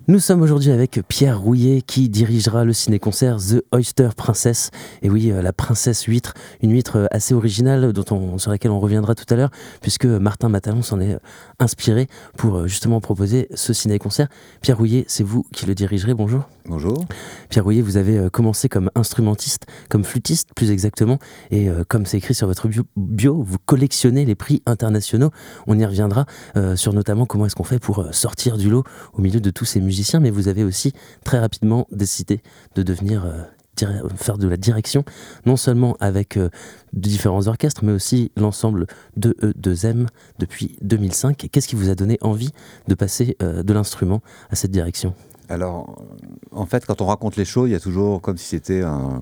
Nous sommes aujourd'hui avec Pierre Rouillet qui dirigera le ciné-concert The Oyster Princess. Et oui, la princesse huître, une huître assez originale sur laquelle on reviendra tout à l'heure, puisque Martin Matalon s'en est inspiré pour justement proposer ce ciné-concert. Pierre Rouillet, c'est vous qui le dirigerez, bonjour. Bonjour. Pierre Rouillet, vous avez commencé comme instrumentiste, comme flûtiste plus exactement, et comme c'est écrit sur votre bio, vous collectionnez les prix internationaux. On y reviendra sur notamment comment est-ce qu'on fait pour sortir du lot au milieu de tous ces musiciens, mais vous avez aussi très rapidement décidé de devenir faire de la direction, non seulement avec différents orchestres, mais aussi l'ensemble de E2M depuis 2005. Et qu'est-ce qui vous a donné envie de passer de l'instrument à cette direction ? Alors, en fait, quand on raconte les choses, il y a toujours comme si c'était un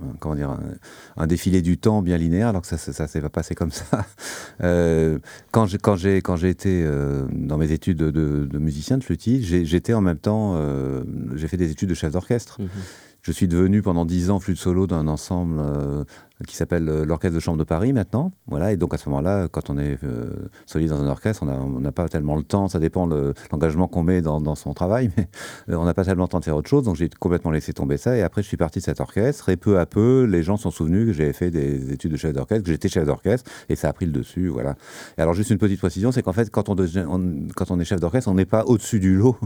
défilé du temps bien linéaire, alors que ça s'est pas passé comme ça. Quand j'ai été dans mes études de musicien, de flûtiste, j'étais en même temps, j'ai fait des études de chef d'orchestre. Mmh. Je suis devenu pendant 10 ans flûte solo d'un ensemble qui s'appelle l'Orchestre de Chambre de Paris maintenant. Voilà, et donc à ce moment-là, quand on est soliste dans un orchestre, on n'a pas tellement le temps, ça dépend de l'engagement qu'on met dans son travail, mais on n'a pas tellement le temps de faire autre chose, donc j'ai complètement laissé tomber ça, et après je suis parti de cet orchestre, et peu à peu, les gens se sont souvenus que j'avais fait des études de chef d'orchestre, que j'étais chef d'orchestre, et ça a pris le dessus, voilà. Et alors juste une petite précision, c'est qu'en fait, quand on est chef d'orchestre, on n'est pas au-dessus du lot,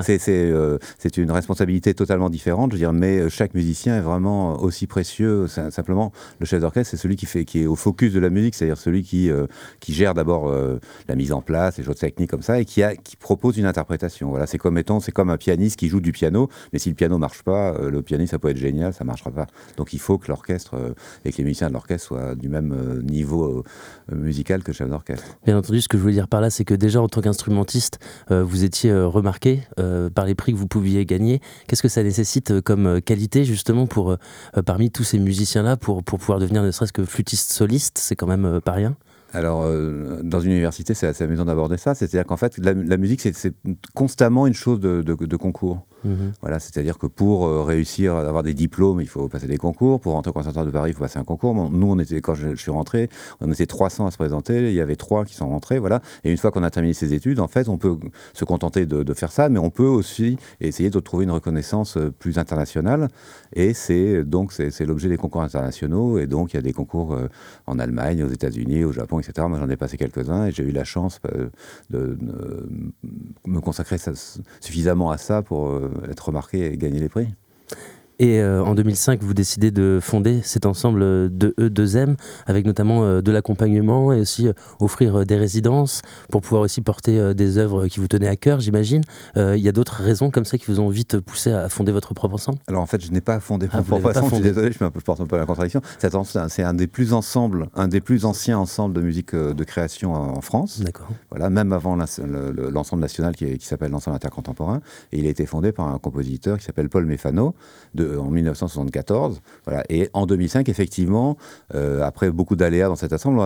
c'est une responsabilité totalement différente, je veux dire, mais chaque musicien est vraiment aussi précieux, simplement, le chef d'orchestre, c'est celui qui est au focus de la musique, c'est-à-dire celui qui gère d'abord la mise en place, les choses techniques comme ça, et qui propose une interprétation. Voilà, c'est comme un pianiste qui joue du piano, mais si le piano marche pas, le pianiste, ça peut être génial, ça marchera pas. Donc il faut que l'orchestre et que les musiciens de l'orchestre soient du même niveau musical que le chef d'orchestre. Bien entendu, ce que je voulais dire par là, c'est que déjà en tant qu'instrumentiste, vous étiez remarqué par les prix que vous pouviez gagner. Qu'est-ce que ça nécessite comme qualité justement pour parmi tous ces musiciens-là pour pouvoir devenir ne serait-ce que flûtiste soliste, c'est quand même pas rien. Alors, dans une université, c'est assez amusant d'aborder ça. C'est-à-dire qu'en fait, la musique, c'est constamment une chose de concours. Mmh. Voilà, c'est-à-dire que pour réussir à avoir des diplômes, il faut passer des concours. Pour rentrer au Conservatoire de Paris, il faut passer un concours. Bon, nous, quand je suis rentré, on était 300 à se présenter. Il y avait 3 qui sont rentrés. Voilà. Et une fois qu'on a terminé ses études, en fait, on peut se contenter de faire ça, mais on peut aussi essayer de trouver une reconnaissance plus internationale. Et c'est l'objet des concours internationaux. Et donc, il y a des concours en Allemagne, aux États-Unis, au Japon, etc. Moi, j'en ai passé quelques-uns et j'ai eu la chance de me consacrer suffisamment à ça pour être remarqué et gagner les prix. Et en 2005, vous décidez de fonder cet ensemble de E2M, avec notamment de l'accompagnement et aussi offrir des résidences pour pouvoir aussi porter des œuvres qui vous tenaient à cœur, j'imagine. Il y a d'autres raisons comme ça qui vous ont vite poussé à fonder votre propre ensemble ? Alors en fait, je n'ai pas fondé mon propre ensemble, je suis désolé, je porte un peu la contradiction. C'est un des plus anciens ensembles de musique de création en France. D'accord. Voilà, même avant l'ensemble national qui s'appelle l'ensemble intercontemporain. Et il a été fondé par un compositeur qui s'appelle Paul Méfano, en 1974, voilà. Et en 2005, effectivement, après beaucoup d'aléas dans cet ensemble,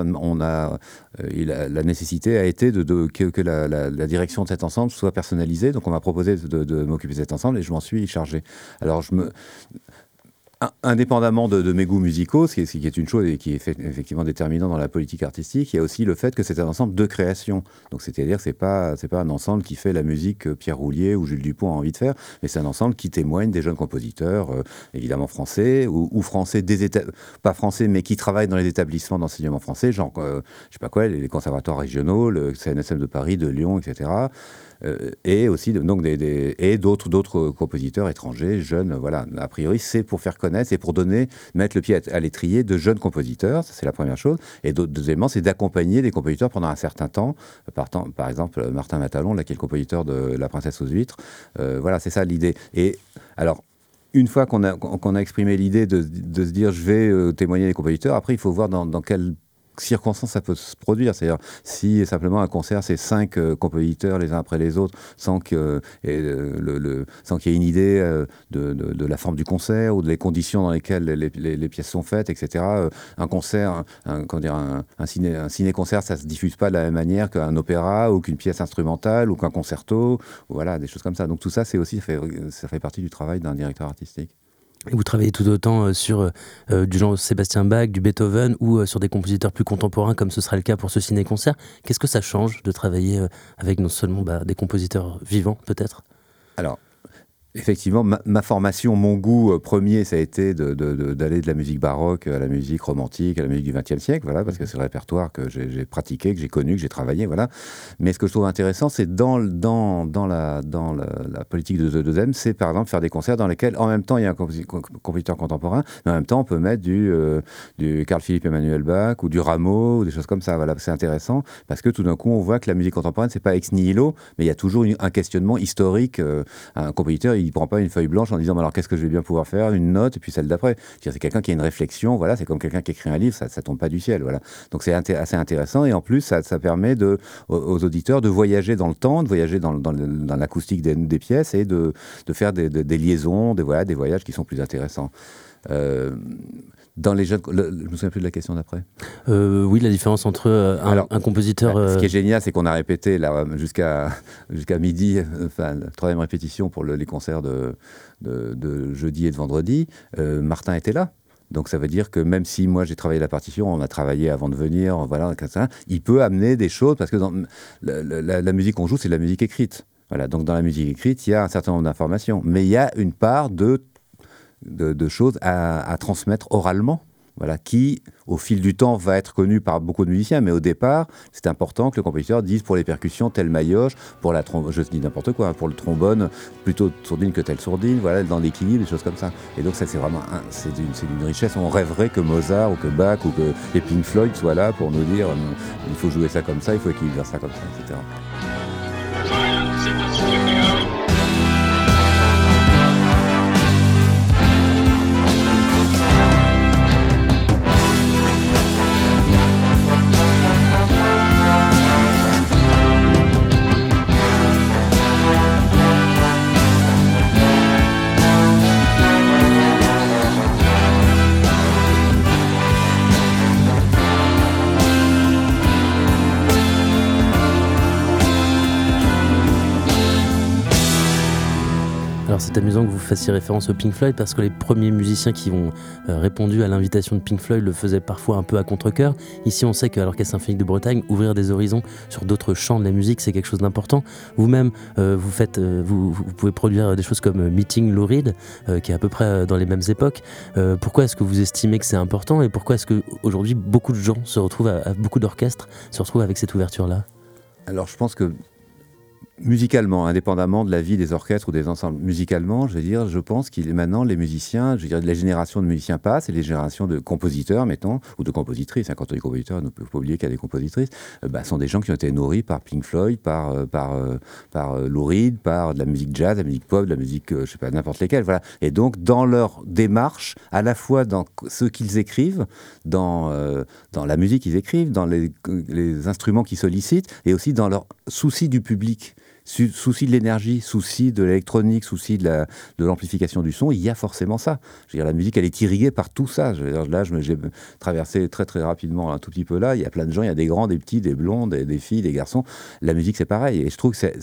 la nécessité a été que la direction de cet ensemble soit personnalisée. Donc on m'a proposé de m'occuper de cet ensemble et je m'en suis chargé. Alors indépendamment de mes goûts musicaux, ce qui est une chose et qui est effectivement déterminant dans la politique artistique, il y a aussi le fait que c'est un ensemble de création. Donc c'est-à-dire que c'est pas un ensemble qui fait la musique que Pierre Rouillet ou Jules Dupont a envie de faire, mais c'est un ensemble qui témoigne des jeunes compositeurs, évidemment français ou français pas français, mais qui travaillent dans les établissements d'enseignement français, genre je sais pas quoi, les conservatoires régionaux, le CNSM de Paris, de Lyon, etc. Et aussi donc d'autres compositeurs étrangers, jeunes. Voilà, a priori, c'est pour faire connaître, c'est pour mettre le pied à l'étrier de jeunes compositeurs, ça c'est la première chose. Et deuxièmement, c'est d'accompagner les compositeurs pendant un certain temps. Par exemple, Martin Matalon, là, qui est le compositeur de La Princesse aux huîtres. Voilà, c'est ça l'idée. Et alors, une fois qu'on a exprimé l'idée de se dire je vais témoigner les compositeurs, après il faut voir dans quel circonstances ça peut se produire. C'est-à-dire, si simplement un concert, c'est 5 compositeurs les uns après les autres, sans qu'il y ait une idée de la forme du concert ou des conditions dans lesquelles les pièces sont faites, etc. Un concert, un ciné-concert, ça se diffuse pas de la même manière qu'un opéra ou qu'une pièce instrumentale ou qu'un concerto, voilà, des choses comme ça. Donc tout ça, ça fait partie du travail d'un directeur artistique. Et vous travaillez tout autant sur du genre Sébastien Bach, du Beethoven ou sur des compositeurs plus contemporains comme ce sera le cas pour ce ciné-concert. Qu'est-ce que ça change de travailler avec non seulement des compositeurs vivants peut-être ? Alors, Effectivement, ma formation, mon goût premier, ça a été d'aller de la musique baroque à la musique romantique, à la musique du XXe siècle, voilà, parce que c'est le répertoire que j'ai pratiqué, que j'ai connu, que j'ai travaillé, voilà. Mais ce que je trouve intéressant, c'est dans la politique de The Deuxième, c'est par exemple faire des concerts dans lesquels, en même temps, il y a un compositeur contemporain, mais en même temps, on peut mettre du Carl Philipp Emanuel Bach ou du Rameau, ou des choses comme ça, voilà. C'est intéressant, parce que tout d'un coup, on voit que la musique contemporaine, c'est pas ex nihilo, mais il y a toujours un questionnement historique. Un compositeur, il prend pas une feuille blanche en disant alors qu'est-ce que je vais bien pouvoir faire, une note et puis celle d'après. C'est quelqu'un qui a une réflexion, voilà, c'est comme quelqu'un qui écrit un livre, ça tombe pas du ciel, voilà. Donc c'est assez intéressant et en plus ça permet aux auditeurs de voyager dans le temps, de voyager dans l'acoustique des pièces et de faire des liaisons, des voyages qui sont plus intéressants. Dans les jeunes, je me souviens plus de la question d'après. Oui, la différence entre un compositeur. Ce qui est génial, c'est qu'on a répété là, jusqu'à midi, enfin, la troisième répétition pour les concerts de jeudi et de vendredi. Martin était là. Donc ça veut dire que même si moi j'ai travaillé la partition, on a travaillé avant de venir, voilà, il peut amener des choses parce que dans la musique qu'on joue, c'est de la musique écrite. Voilà, donc dans la musique écrite, il y a un certain nombre d'informations, mais il y a une part de choses à transmettre oralement, voilà, qui, au fil du temps, va être connue par beaucoup de musiciens. Mais au départ, c'est important que le compositeur dise pour les percussions, telle maillotche, pour la trombone, je dis n'importe quoi, hein, pour le trombone, plutôt sourdine que telle sourdine, voilà, dans l'équilibre, des choses comme ça. Et donc ça, c'est vraiment c'est d'une richesse. On rêverait que Mozart ou que Bach ou que les Pink Floyd soient là pour nous dire il faut jouer ça comme ça, il faut équilibrer ça comme ça, etc. Alors c'est amusant que vous fassiez référence au Pink Floyd parce que les premiers musiciens qui ont répondu à l'invitation de Pink Floyd le faisaient parfois un peu à contre-cœur. Ici on sait qu'à l'Orchestre Symphonique de Bretagne, ouvrir des horizons sur d'autres champs de la musique, c'est quelque chose d'important. Vous-même, vous pouvez produire des choses comme Meeting Lou Reed, qui est à peu près dans les mêmes époques. Pourquoi est-ce que vous estimez que c'est important et pourquoi est-ce qu'aujourd'hui beaucoup de gens se retrouvent, beaucoup d'orchestres se retrouvent avec cette ouverture-là ? Alors je pense que musicalement, indépendamment de la vie des orchestres ou des ensembles, musicalement, je pense qu'il est maintenant les musiciens, les générations de musiciens passent et les générations de compositeurs, mettons, ou de compositrices, hein, quand on dit compositeurs, on ne peut pas oublier qu'il y a des compositrices, sont des gens qui ont été nourris par Pink Floyd, par Lou Reed, par de la musique jazz, de la musique pop, de la musique, je sais pas, n'importe lesquelles, voilà. Et donc, dans leur démarche, à la fois dans ce qu'ils écrivent, dans la musique qu'ils écrivent, dans les instruments qu'ils sollicitent, et aussi dans leur souci du public, souci de l'énergie, souci de l'électronique, souci de l'amplification du son, il y a forcément ça. La musique, elle est irriguée par tout ça. Là, j'ai traversé très très rapidement un tout petit peu là. Il y a plein de gens, il y a des grands, des petits, des blonds, des filles, des garçons. La musique, c'est pareil. Et je trouve que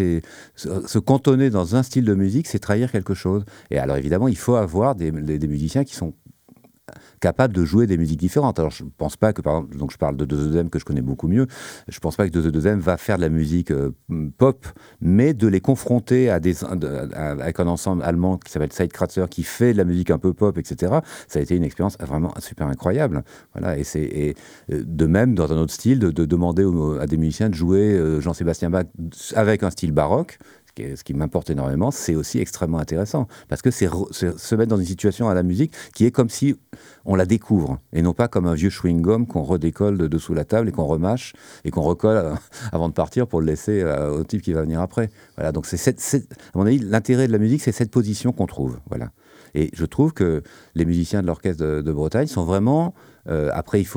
se cantonner dans un style de musique, c'est trahir quelque chose. Et alors évidemment, il faut avoir des musiciens qui sont capable de jouer des musiques différentes. Alors je ne pense pas que, par exemple, donc je parle de Deuxième que je connais beaucoup mieux, je ne pense pas que Deuxième va faire de la musique pop, mais de les confronter avec un ensemble allemand qui s'appelle Zeitkratzer, qui fait de la musique un peu pop, etc. Ça a été une expérience vraiment super incroyable. Voilà, et de même, dans un autre style, de demander à des musiciens de jouer Jean-Sébastien Bach avec un style baroque, ce qui m'importe énormément, c'est aussi extrêmement intéressant. Parce que c'est se mettre dans une situation à la musique qui est comme si on la découvre, et non pas comme un vieux chewing-gum qu'on redécolle de dessous la table et qu'on remâche et qu'on recolle avant de partir pour le laisser au type qui va venir après. Voilà, donc à mon avis, l'intérêt de la musique, c'est cette position qu'on trouve. Voilà. Et je trouve que les musiciens de l'Orchestre de Bretagne sont vraiment... après, il faut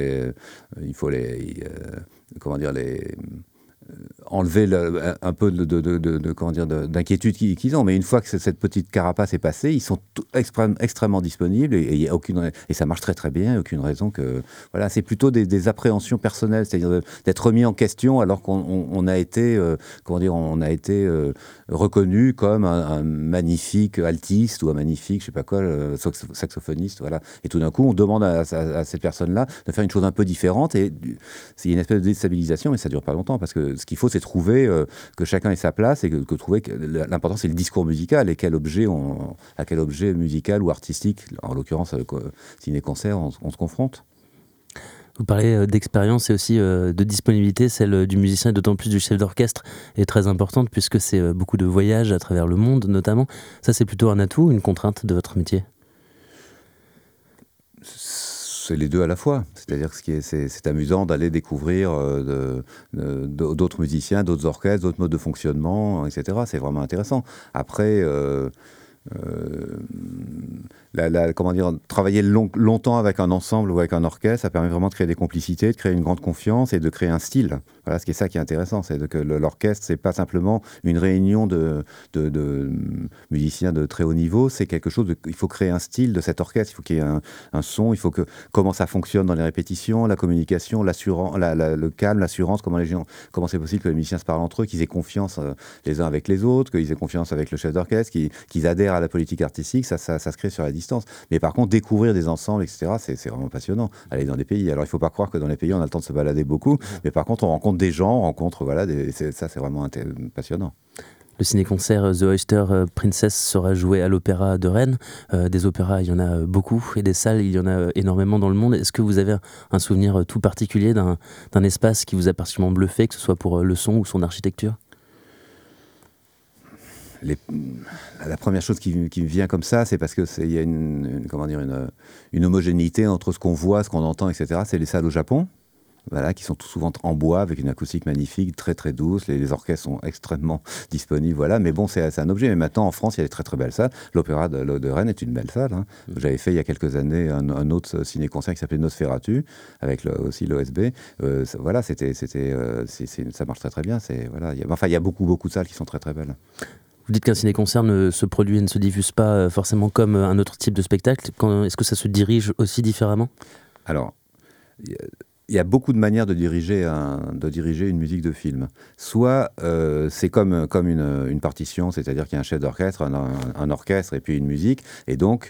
enlever un peu d'inquiétude qu'ils ont, mais une fois que cette petite carapace est passée, ils sont extrêmement disponibles et ça marche très très bien. Il n'y a aucune raison que c'est plutôt des appréhensions personnelles, c'est-à-dire d'être remis en question alors qu'on a été reconnu comme un magnifique altiste ou un magnifique je sais pas quoi saxophoniste, voilà. Et tout d'un coup on demande à cette personne-là de faire une chose un peu différente et c'est une espèce de déstabilisation, mais ça dure pas longtemps parce que ce qu'il faut, c'est trouver que chacun ait sa place et que trouver que l'important, c'est le discours musical et à quel objet musical ou artistique, en l'occurrence, ciné-concert, on se confronte. Vous parlez d'expérience et aussi de disponibilité, celle du musicien et d'autant plus du chef d'orchestre est très importante puisque c'est beaucoup de voyages à travers le monde notamment. Ça, c'est plutôt un atout ou une contrainte de votre métier ? C'est les deux à la fois. C'est-à-dire que c'est amusant d'aller découvrir d'autres musiciens, d'autres orchestres, d'autres modes de fonctionnement, etc. C'est vraiment intéressant. Après... comment dire, travailler longtemps avec un ensemble ou avec un orchestre, ça permet vraiment de créer des complicités, de créer une grande confiance et de créer un style. Voilà, ce qui est intéressant, c'est que l'orchestre, c'est pas simplement une réunion de musiciens de très haut niveau, c'est quelque chose il faut créer un style de cet orchestre, il faut qu'il y ait un son, il faut que comment ça fonctionne dans les répétitions, la communication, l'assurance, le calme, l'assurance, comment c'est possible que les musiciens se parlent entre eux, qu'ils aient confiance les uns avec les autres, qu'ils aient confiance avec le chef d'orchestre, qu'ils adhèrent à la politique artistique, ça se crée sur la distance. Mais par contre, découvrir des ensembles, etc., c'est vraiment passionnant. Aller dans des pays. Alors, il ne faut pas croire que dans les pays, on a le temps de se balader beaucoup. Mais par contre, on rencontre des gens, ça, c'est vraiment passionnant. Le ciné-concert The Oyster Princess sera joué à l'Opéra de Rennes. Des opéras, il y en a beaucoup. Et des salles, il y en a énormément dans le monde. Est-ce que vous avez un souvenir tout particulier d'un espace qui vous a particulièrement bluffé, que ce soit pour le son ou son architecture ? La première chose qui me vient comme ça, c'est parce qu'il y a une homogénéité entre ce qu'on voit, ce qu'on entend, etc. C'est les salles au Japon, voilà, qui sont tout souvent en bois, avec une acoustique magnifique, très très douce. Les orchestres sont extrêmement disponibles, voilà. Mais bon, c'est un objet. Mais maintenant, en France, il y a des très très belles salles. L'Opéra de Rennes est une belle salle. Hein. J'avais fait il y a quelques années un autre ciné-concert qui s'appelait Nosferatu, avec aussi l'OSB. Voilà, ça marche très très bien. Voilà, il y a beaucoup beaucoup de salles qui sont très très belles. Vous dites qu'un ciné-concert ne se produit et ne se diffuse pas forcément comme un autre type de spectacle. Est-ce que ça se dirige aussi différemment ? Alors, il y a beaucoup de manières de diriger une musique de film. Soit c'est comme une partition, c'est-à-dire qu'il y a un chef d'orchestre, un orchestre et puis une musique. Et donc,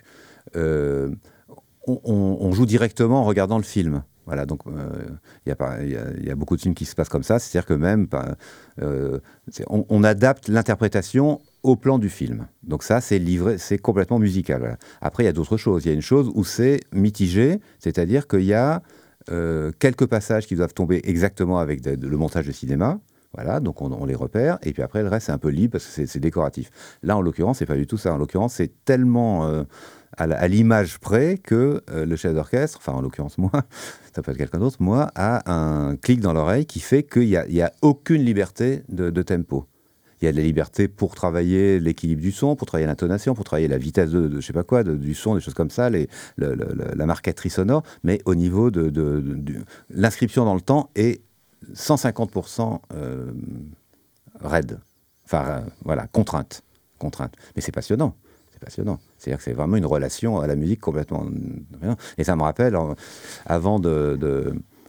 on joue directement en regardant le film. Voilà, donc il y a beaucoup de films qui se passent comme ça, c'est-à-dire que même on adapte l'interprétation au plan du film. Donc ça, c'est livré, c'est complètement musical. Voilà. Après, il y a d'autres choses. Il y a une chose où c'est mitigé, c'est-à-dire qu'il y a quelques passages qui doivent tomber exactement avec le montage de cinéma. Voilà, donc on les repère, et puis après, le reste, c'est un peu libre parce que c'est décoratif. Là, en l'occurrence, c'est pas du tout ça. En l'occurrence, c'est tellement à l'image près que le chef d'orchestre, enfin, en l'occurrence, moi, ça peut être quelqu'un d'autre, moi, a un clic dans l'oreille qui fait qu'il y a aucune liberté de tempo. Il y a de la liberté pour travailler l'équilibre du son, pour travailler l'intonation, pour travailler la vitesse de je sais pas quoi, du son, des choses comme ça, la marqueterie sonore, mais au niveau de l'inscription dans le temps est 150% raide. Enfin, voilà, contrainte. Mais c'est passionnant. C'est-à-dire que c'est vraiment une relation à la musique complètement... Et ça me rappelle, avant de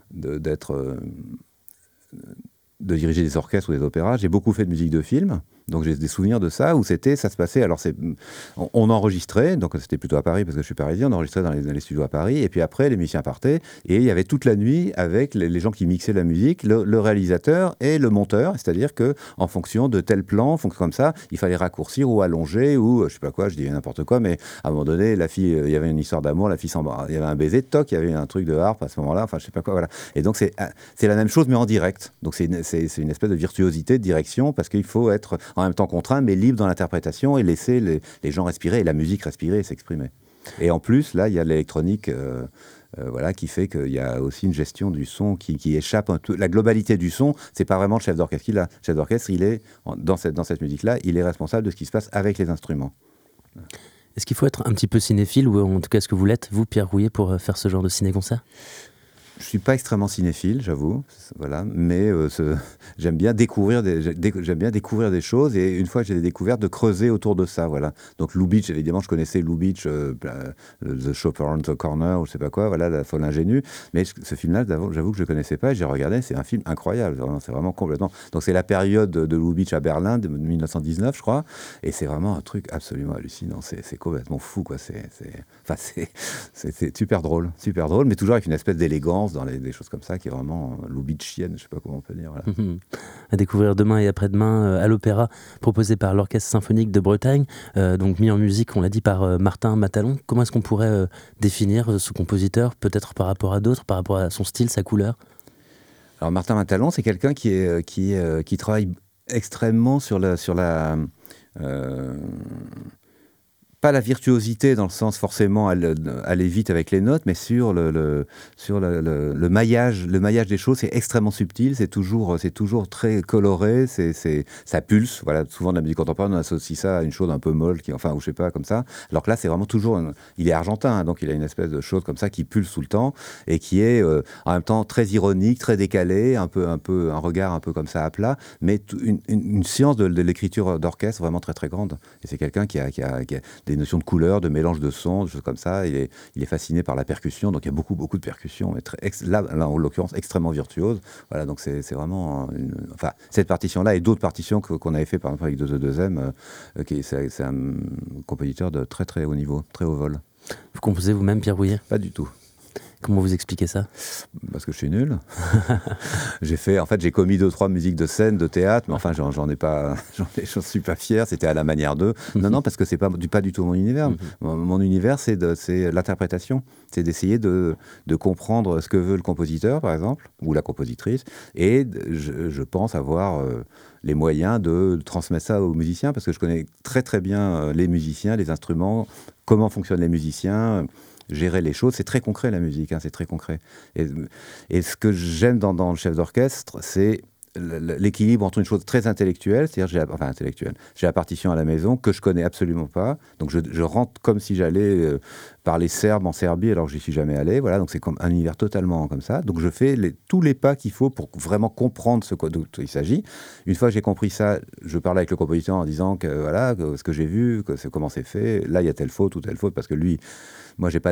diriger des orchestres ou des opéras, j'ai beaucoup fait de musique de film. Donc j'ai des souvenirs de ça, où ça se passait, alors on enregistrait, donc c'était plutôt à Paris, parce que je suis parisien, on enregistrait dans les studios à Paris, et puis après, les musiciens partaient, et il y avait toute la nuit avec les gens qui mixaient la musique, le réalisateur et le monteur, c'est-à-dire qu'en fonction de tel plan, comme ça, il fallait raccourcir ou allonger, ou je sais pas quoi, je dis n'importe quoi, mais à un moment donné, la fille, il y avait une histoire d'amour, la fille il y avait un baiser, toc, il y avait un truc de harpe à ce moment-là, enfin je sais pas quoi, voilà. Et donc c'est la même chose, mais en direct. Donc c'est une espèce de virtuosité de direction, parce qu'il faut être en même temps contraint, mais libre dans l'interprétation et laisser les gens respirer et la musique respirer et s'exprimer. Et en plus, là, il y a l'électronique voilà, qui fait qu'il y a aussi une gestion du son qui échappe un peu. La globalité du son, c'est pas vraiment le chef d'orchestre qui l'a. Le chef d'orchestre, il est, dans cette musique-là, il est responsable de ce qui se passe avec les instruments. Est-ce qu'il faut être un petit peu cinéphile, ou en tout cas, est-ce que vous l'êtes, vous, Pierre Rouillet, pour faire ce genre de ciné-concert ? Je suis pas extrêmement cinéphile, j'avoue, voilà, mais j'aime bien découvrir des choses, et une fois que j'ai découvert, de creuser autour de ça, voilà. Donc Lubitsch, évidemment, je connaissais Lubitsch, The Shop Around the Corner, ou je sais pas quoi, voilà, La Folle Ingénue, mais ce film-là, j'avoue que je le connaissais pas, et j'ai regardé, c'est un film incroyable, c'est vraiment complètement... Donc c'est la période de Lubitsch à Berlin, de 1919, je crois, et c'est vraiment un truc absolument hallucinant, c'est complètement fou, quoi, c'est super drôle, mais toujours avec une espèce d'élégance, danse, dans des choses comme ça, qui est vraiment loubitchienne, je ne sais pas comment on peut dire. Voilà. À découvrir demain et après-demain à l'Opéra, proposé par l'Orchestre Symphonique de Bretagne, donc mis en musique, on l'a dit, par Martin Matalon. Comment est-ce qu'on pourrait définir ce compositeur, peut-être par rapport à d'autres, par rapport à son style, sa couleur ? Alors Martin Matalon, c'est quelqu'un qui travaille extrêmement sur la pas la virtuosité dans le sens forcément aller vite avec les notes, mais sur le maillage des choses. C'est extrêmement subtil, c'est toujours très coloré, ça pulse. Voilà, souvent de la musique contemporaine, on associe ça à une chose un peu molle, ou je sais pas, comme ça. Alors que là, c'est vraiment toujours... il est argentin, hein, donc il a une espèce de chose comme ça qui pulse tout le temps et qui est en même temps très ironique, très décalé, un regard un peu comme ça à plat, mais une science de l'écriture d'orchestre vraiment très très grande. Et c'est quelqu'un qui a des notions de couleur, de mélange de sons, de choses comme ça. Il est fasciné par la percussion, donc il y a beaucoup de percussions, mais là, en l'occurrence, extrêmement virtuose. Voilà, donc c'est vraiment... cette partition-là et d'autres partitions qu'on avait fait, par exemple, avec De Deuxième, c'est un compositeur de très très haut niveau, très haut vol. Vous composez vous-même, Pierre Bouillet ? Pas du tout. Comment vous expliquez ça ? Parce que je suis nul. J'ai commis 2-3 musiques de scène, de théâtre, mais enfin, j'en suis pas fier. C'était à la manière d'eux. Non, parce que c'est pas du tout mon univers. Mon univers, c'est l'interprétation. C'est d'essayer de comprendre ce que veut le compositeur, par exemple, ou la compositrice, et je pense avoir les moyens de transmettre ça aux musiciens, parce que je connais très très bien les musiciens, les instruments, comment fonctionnent les musiciens, gérer les choses. C'est très concret, la musique, hein, c'est très concret. Et ce que j'aime dans le chef d'orchestre, c'est l'équilibre entre une chose très intellectuelle, c'est-à-dire j'ai la partition à la maison que je connais absolument pas, donc je rentre comme si j'allais parler serbe en Serbie alors que j'y suis jamais allé, voilà, donc c'est comme un univers totalement comme ça, donc je fais tous les pas qu'il faut pour vraiment comprendre dont il s'agit. Une fois que j'ai compris ça, je parle avec le compositeur en disant que voilà, ce que j'ai vu, comment c'est fait, là il y a telle faute ou telle faute, parce que lui, moi j'ai pas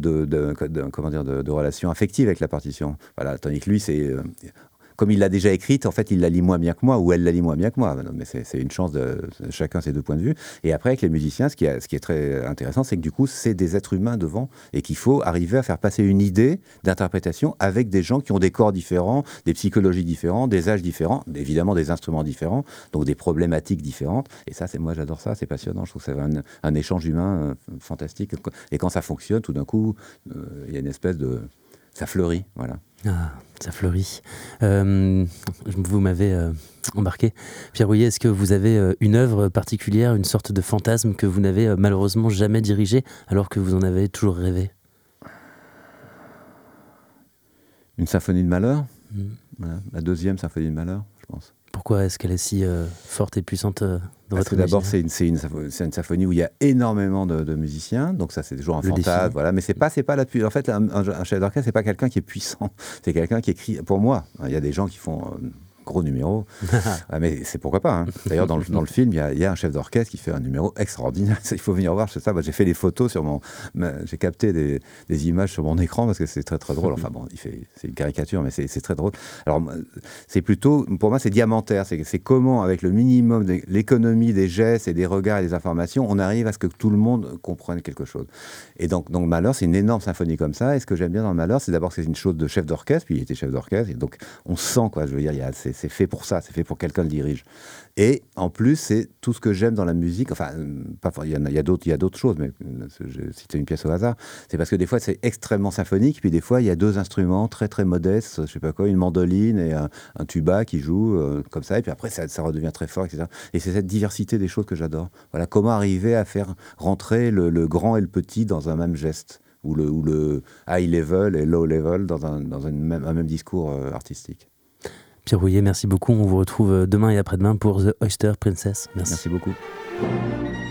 de relation affective avec la partition, voilà, tandis que lui c'est... comme il l'a déjà écrite, en fait, il la lit moins bien que moi, ou elle la lit moins bien que moi. Mais c'est une chance de chacun ses deux points de vue. Et après, avec les musiciens, ce qui est très intéressant, c'est que du coup, c'est des êtres humains devant, et qu'il faut arriver à faire passer une idée d'interprétation avec des gens qui ont des corps différents, des psychologies différentes, des âges différents, évidemment des instruments différents, donc des problématiques différentes. Et ça, moi, j'adore ça, c'est passionnant. Je trouve que c'est un échange humain fantastique. Et quand ça fonctionne, tout d'un coup, il y a une espèce de... ça fleurit, voilà. Ah, ça fleurit. Vous m'avez embarqué. Pierre Bouillet, est-ce que vous avez une œuvre particulière, une sorte de fantasme que vous n'avez malheureusement jamais dirigé, alors que vous en avez toujours rêvé ? Une symphonie de Mahler, voilà, la deuxième symphonie de Mahler, je pense. Pourquoi est-ce qu'elle est si forte et puissante dans votre imaginaire ? D'abord, c'est une symphonie où il y a énormément de musiciens, donc ça c'est toujours un fantasme, voilà. Mais c'est pas la puissance. En fait, un chef d'orchestre, c'est pas quelqu'un qui est puissant, c'est quelqu'un qui écrit. Pour moi, il y a des gens qui font gros numéro. Mais c'est pourquoi pas. Hein. D'ailleurs, dans le film, il y a un chef d'orchestre qui fait un numéro extraordinaire. Il faut venir voir, c'est ça. J'ai fait les photos j'ai capté des images sur mon écran parce que c'est très très drôle. Enfin bon, c'est une caricature, mais c'est très drôle. Alors, c'est plutôt, pour moi, c'est diamantaire. C'est comment, avec le minimum de l'économie des gestes et des regards et des informations, on arrive à ce que tout le monde comprenne quelque chose. Et donc Mahler, c'est une énorme symphonie comme ça. Et ce que j'aime bien dans le Mahler, c'est d'abord que c'est une chose de chef d'orchestre, puis il était chef d'orchestre. Et donc, on sent, quoi, je veux dire, c'est fait pour ça, c'est fait pour quelqu'un le dirige. Et en plus, c'est tout ce que j'aime dans la musique. Enfin, il y a d'autres choses, mais je citais une pièce au hasard. C'est parce que des fois, c'est extrêmement symphonique, puis des fois, il y a deux instruments très très modestes, je sais pas quoi, une mandoline et un tuba qui joue comme ça, et puis après, ça redevient très fort, etc. Et c'est cette diversité des choses que j'adore. Voilà, comment arriver à faire rentrer le grand et le petit dans un même geste, ou le high level et low level dans un même discours artistique. Pierre Bouillet, merci beaucoup. On vous retrouve demain et après-demain pour The Oyster Princess. Merci beaucoup.